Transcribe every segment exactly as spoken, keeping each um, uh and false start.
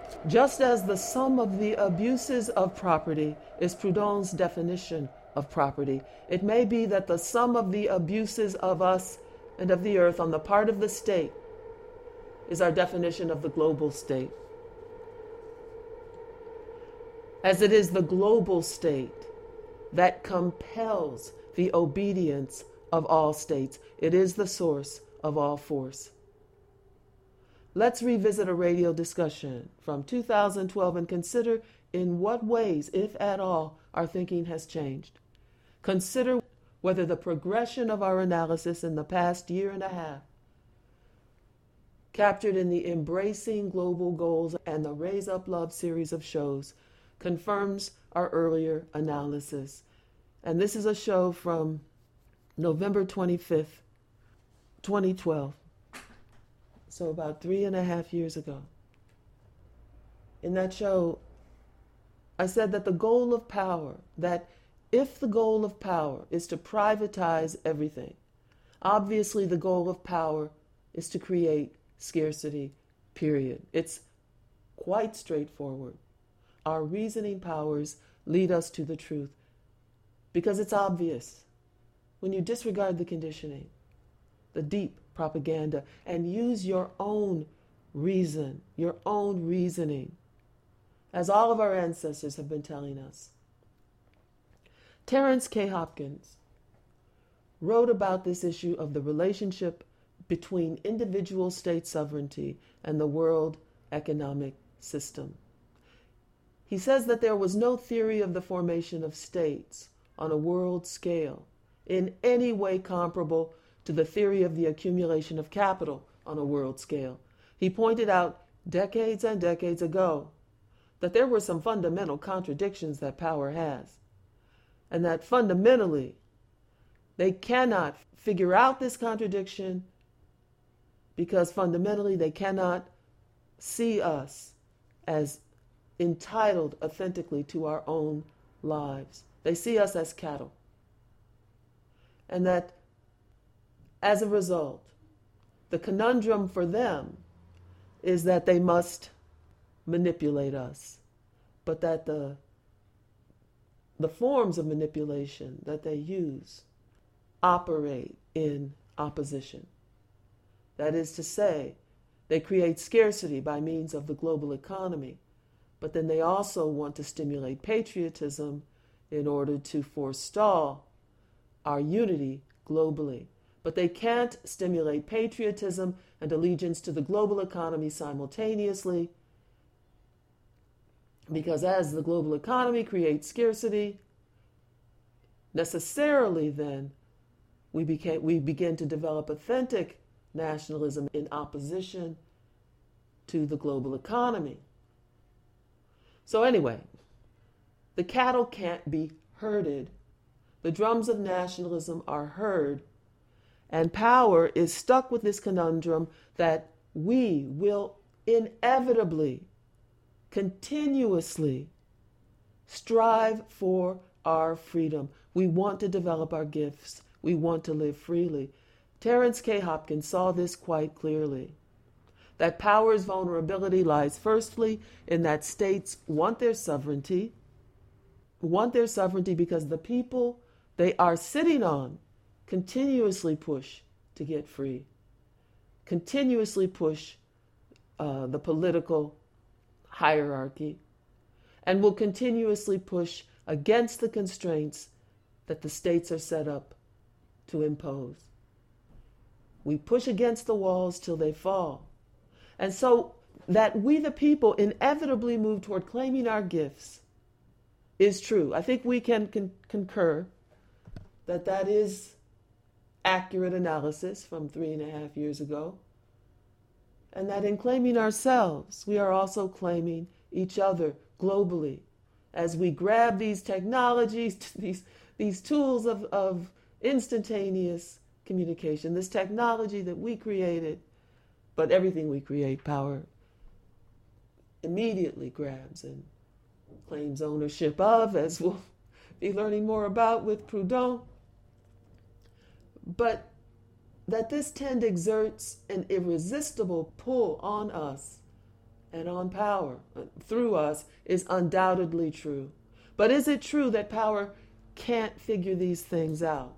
Just as the sum of the abuses of property is Proudhon's definition of property, it may be that the sum of the abuses of us and of the earth on the part of the state is our definition of the global state. As it is the global state that compels the obedience of all states, it is the source of all force. Let's revisit a radio discussion from two thousand twelve and consider in what ways, if at all, our thinking has changed. Consider whether the progression of our analysis in the past year and a half, captured in the Embracing Global Goals and the Raise Up Love series of shows, confirms our earlier analysis. And this is a show from November twenty-fifth, twenty twelve. So about three and a half years ago. In that show, I said that the goal of power, that if the goal of power is to privatize everything, obviously the goal of power is to create scarcity, period. It's quite straightforward. Our reasoning powers lead us to the truth because it's obvious when you disregard the conditioning, the deep propaganda, and use your own reason, your own reasoning, as all of our ancestors have been telling us. Terence K. Hopkins wrote about this issue of the relationship between individual state sovereignty and the world economic system. He says that there was no theory of the formation of states on a world scale in any way comparable to the theory of the accumulation of capital on a world scale. He pointed out decades and decades ago that there were some fundamental contradictions that power has, and that fundamentally they cannot figure out this contradiction because fundamentally they cannot see us as entitled authentically to our own lives. They see us as cattle. And that as a result, the conundrum for them is that they must manipulate us, but that the, the forms of manipulation that they use operate in opposition. That is to say, they create scarcity by means of the global economy, but then they also want to stimulate patriotism in order to forestall our unity globally. But they can't stimulate patriotism and allegiance to the global economy simultaneously, because as the global economy creates scarcity, necessarily then we, became, we begin to develop authentic nationalism in opposition to the global economy. So anyway, the cattle can't be herded. The drums of nationalism are heard, and power is stuck with this conundrum that we will inevitably, continuously strive for our freedom. We want to develop our gifts. We want to live freely. Terence K. Hopkins saw this quite clearly, that power's vulnerability lies firstly in that states want their sovereignty, want their sovereignty because the people they are sitting on continuously push to get free, continuously push uh, the political hierarchy, and will continuously push against the constraints that the states are set up to impose. We push against the walls till they fall. And so that we the people inevitably move toward claiming our gifts is true. I think we can con- concur that that is accurate analysis from three and a half years ago. And that in claiming ourselves, we are also claiming each other globally as we grab these technologies, these, these tools of, of instantaneous communication, this technology that we created. But everything we create, power immediately grabs and claims ownership of, as we'll be learning more about with Proudhon. But that this tend exerts an irresistible pull on us and on power through us is undoubtedly true. But is it true that power can't figure these things out?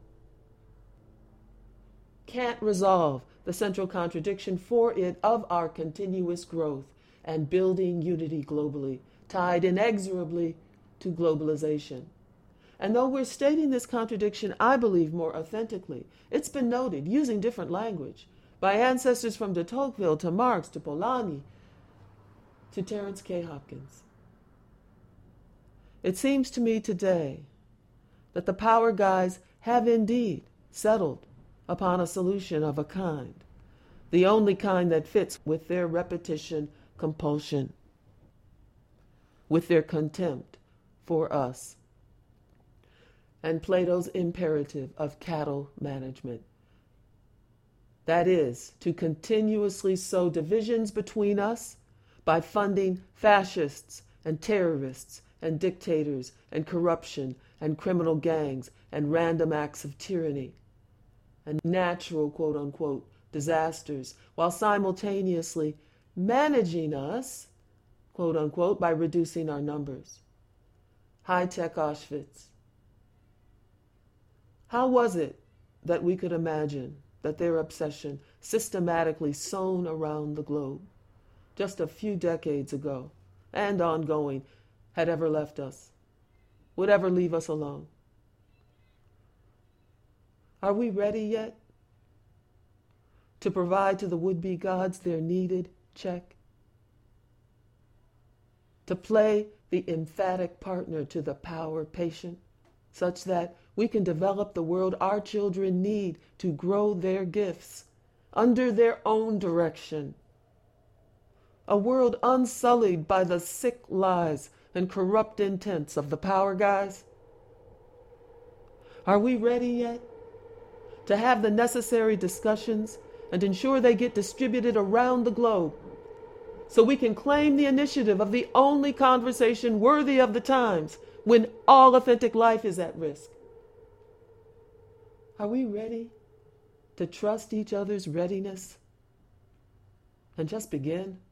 Can't resolve the central contradiction for it of our continuous growth and building unity globally, tied inexorably to globalization. And though we're stating this contradiction, I believe, more authentically, it's been noted, using different language, by ancestors from de Tocqueville to Marx to Polanyi to Terence K. Hopkins. It seems to me today that the power guys have indeed settled upon a solution of a kind, the only kind that fits with their repetition compulsion, with their contempt for us, and Plato's imperative of cattle management. That is, to continuously sow divisions between us by funding fascists and terrorists and dictators and corruption and criminal gangs and random acts of tyranny and natural, quote unquote, disasters, while simultaneously managing us, quote unquote, by reducing our numbers. High-tech Auschwitz. How was it that we could imagine that their obsession, systematically sown around the globe, just a few decades ago, and ongoing, had ever left us, would ever leave us alone? Are we ready yet to provide to the would-be gods their needed check? To play the emphatic partner to the power patient, such that we can develop the world our children need to grow their gifts under their own direction. A world unsullied by the sick lies and corrupt intents of the power guys? Are we ready yet to have the necessary discussions and ensure they get distributed around the globe so we can claim the initiative of the only conversation worthy of the times when all authentic life is at risk? Are we ready to trust each other's readiness and just begin?